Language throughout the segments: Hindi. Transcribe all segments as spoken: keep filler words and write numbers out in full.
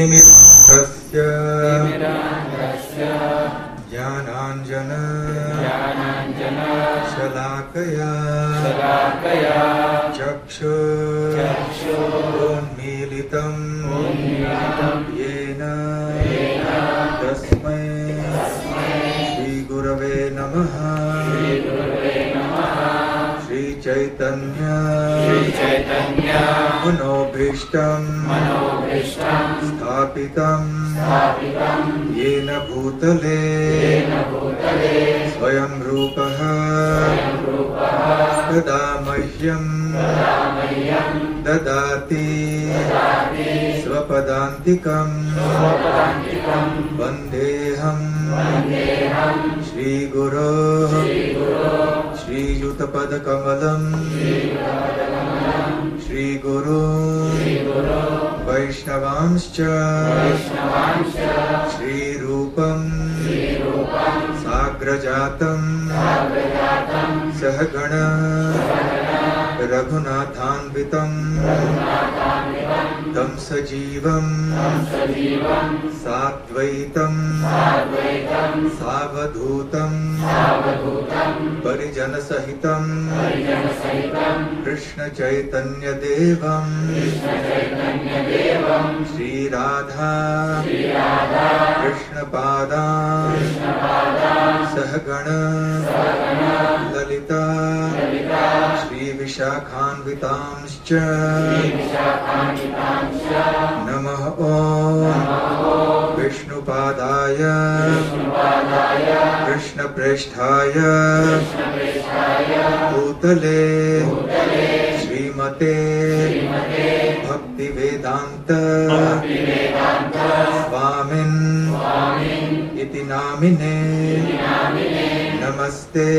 तिमिरान्धस्य ज्ञानाञ्जन शलाकया चक्षुरुन्मीलितं येन तस्मै श्रीगुरवे नमः। श्रीचैतन्य मनोभीष्टं स्थापितं येन भूतले स्वयं रूपः तदा मह्यं ददाति स्वपदान्तिकं वन्देऽहं श्रीगुरो श्रीयुतपदकमलं श्रीगुरो वैष्णवांश्च श्रीरूपं साग्रजातं सहगण रघुनाथान्वितं तं सजीवं साद्वैतं सावधूतं परिजनसहितं कृष्णचैतन्यदेवं श्रीराधा कृष्णपादान् सहगण ललिता श्रीविशाखान्वितांश्च नमः। ॐ विष्णुपादाय कृष्णप्रेष्ठाय भूतले श्रीमते भक्तिवेदान्त स्वामिन् इति नामिने नमस्ते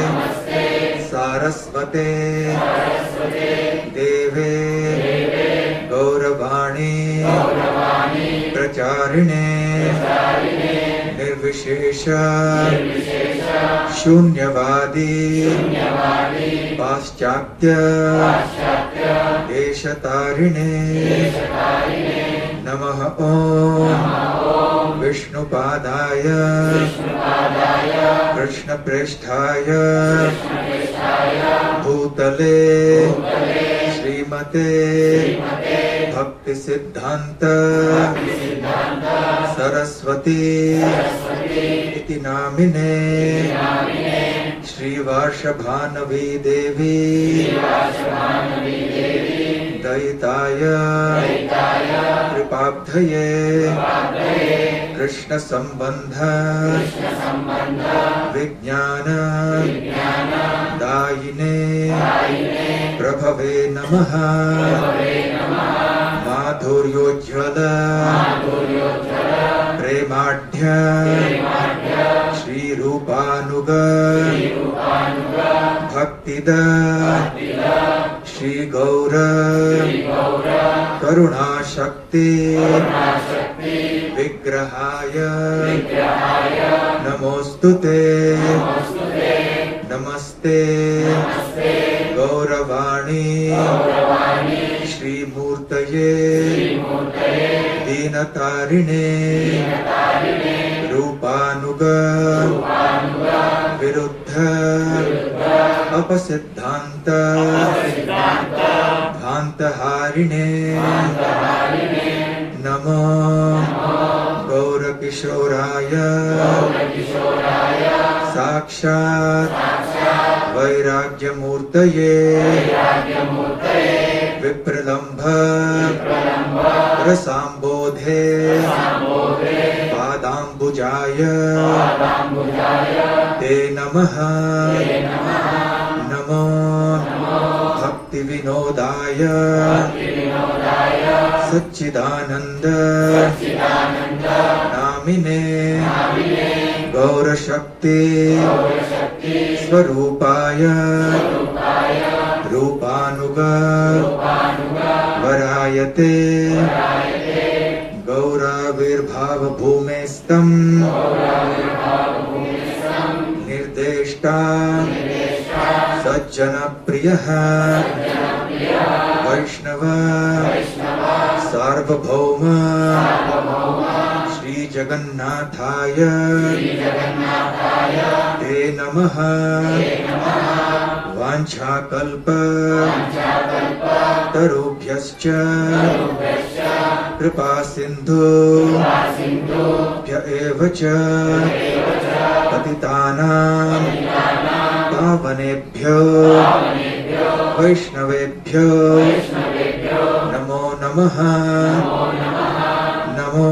सारस्वते देवे गौरवाणी प्रचारिणे निर्विशेष शून्यवादी पाश्चात्य देशतारिणे नमः। ॐ विष्णुपादाय कृष्णप्रेष्ठाय भूतले श्रीमते भक्तिसिद्धान्त सरस्वती इति नामिने श्रीवार्षभानवी देवी दयिताय कृपाब्धये कृष्ण संबंध विज्ञान दायिने प्रभवे नमः। माधुर्योज्ज्वल प्रेमाढ्य श्रीरूपानुग भक्तिद श्री गौर करुणाशक्ति विग्रहाय नमोस्तुते नमस्ते गौरवाणी श्रीमूर्तये दीनतारिणे रूपानुग विरुद्ध अपसिद्धान्त भान्तहारिणे नमो गौरकिशोराय साक्षात् वैराग्यमूर्तये विप्रलम्भ रसाम्बोधे पादाम्बुजाय ते नमः। नमो भक्तिविनोदाय सच्चिदानन्द नामिने गौरशक्ति स्वरूपाय रूपानुग वरायते गौराविर्भावभूमेस्तं निर्देष्टा सज्जनप्रियः वैष्णव सार्वभौम श्री जगन्नाथाय ते नमः। वाञ्छाकल्प तरुभ्यश्च कृपा सिन्धु भ्य एव च पतितानां पावनेभ्यो वैष्णवेभ्यो नमो नमः। नमो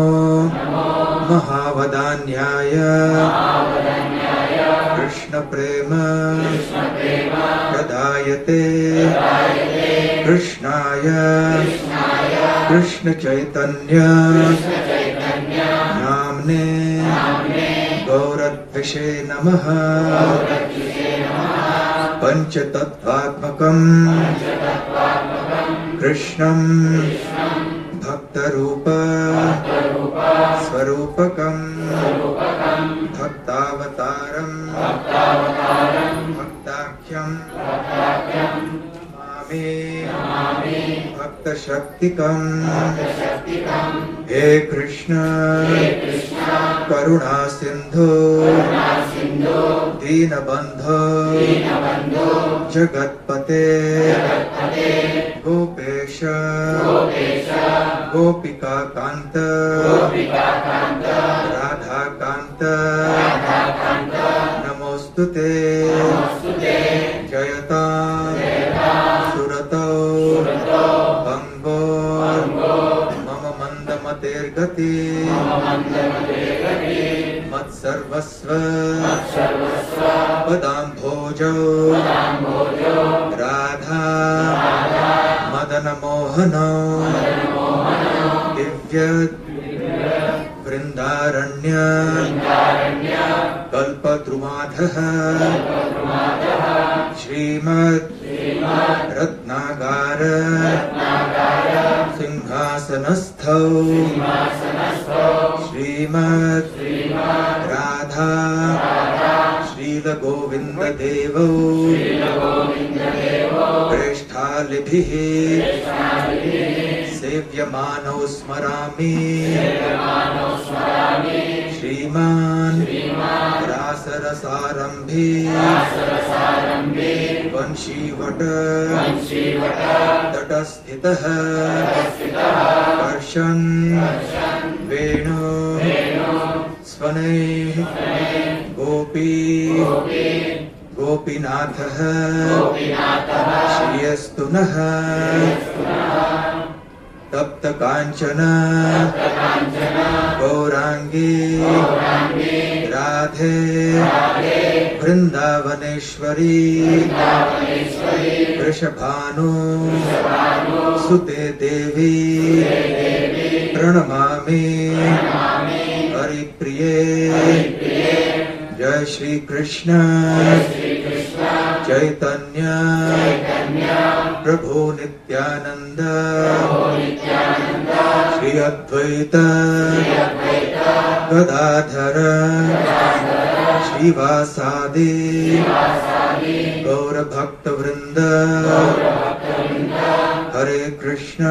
महावदान्याय कृष्ण प्रेम प्रदायते कृष्णाय कृष्ण चैतन्य नाम्ने गौरद्विषे नमः। पंचतत्त्वात्मकं कृष्णं भक्तरूप स्वरूपकं भक्तावतारं भक्ताख्यं नमामि भक्तशक्तिकं। हे कृष्ण करुणा सिंधु दीनबंधो जगत्पते गोपेश गोपिका कांत राधा कांत नमोस्तुते। जयतां सुरतो बंगो मम मंदमतेर्गति मत्सर्वस्व पदाम्भोजो राधा मदन मोहनो दिव्य वृंदारण्य कल्पद्रुमाधः श्रीमद् रत्नागार सिंहासनस्थौ श्रीमद् राधा श्रील गोविंद देवौ प्रेष्ठालिभिः सेव्यमानौ स्मरामि श्रीमान् रासरसारम्भे वंशीवट तटस्थितः कर्षन् वेणु स्वनैः गोपी गोपीनाथः श्रियस्तु नः। तप्त कांचन गौरांगी राधे वृंदावनेश्वरी वृषभानु सुते देवी प्रणमामि हरिप्रिये। जय श्री कृष्ण चैतन्य प्रभु नित्यानंद श्री अद्वैत गदाधर श्रीवासादि गौर भक्त वृंद। हरे कृष्ण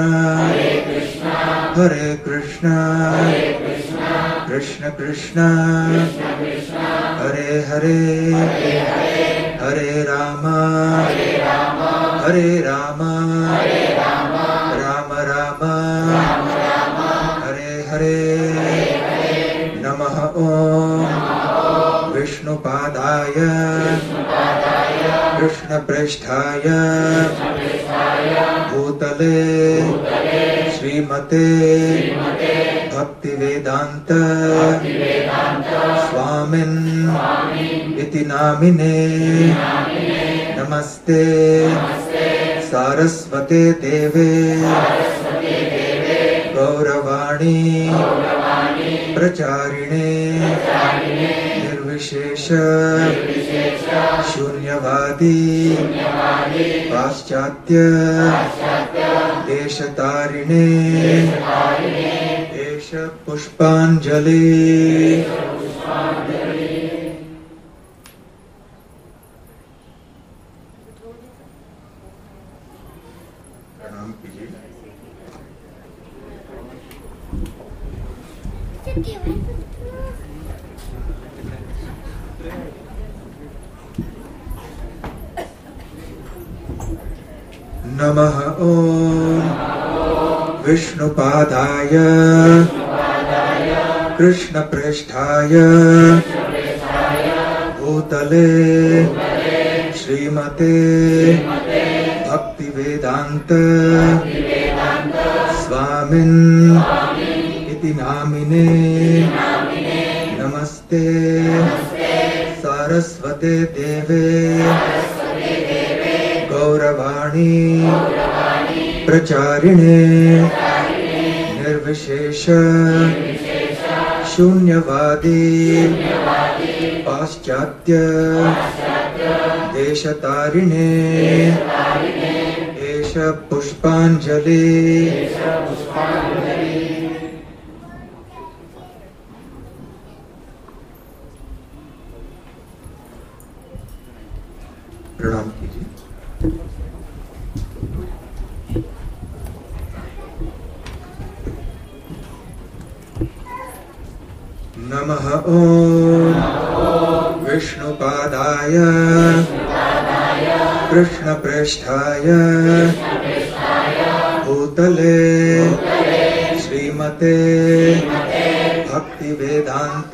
हरे कृष्ण कृष्ण कृष्ण हरे हरे हरे राम हरे राम राम राम हरे हरे। नमः ओम विष्णुपादाय कृष्णप्रेष्ठाय भूतले श्रीमते भक्तिवेदांत स्वामिन् इति नामिने नमस्ते सारस्वते देवे गौरवाणी प्रचारिणे निर्विशेष शून्यवादी पाश्चात्य देशतारिणे देश पुष्पांजलि। प्रणाम कीजिए। नमः ओम विष्णुपादाय कृष्णप्रेष्ठाय भूतले श्रीमते भक्तिवेदांत स्वामिन् इति नामिने नमस्ते सारस्वते देवे गौरवाणी प्रचारिणे निर्विशेष शून्यवादी पाश्चात्य देशतारिणे एष पुष्पांजलि प्रणाम कीजिए। नमः ओम विष्णुपादाय कृष्णप्रेष्ठाय भूतले श्रीमते भक्तिवेदांत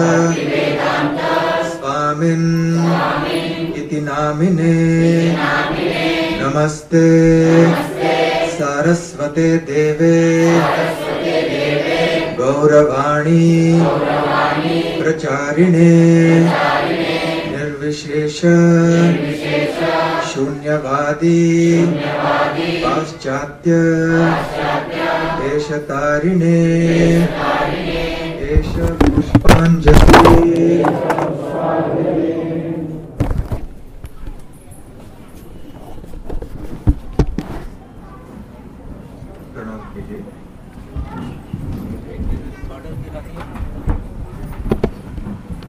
स्वामिन् इति नामिने नमस्ते सारस्वते देवे गौरवाणी प्रचारिणे निर्विशेष शून्यवादी पाश्चात्य देशतारिणे एष पुष्पांजलि। प्रणाम कीजिए।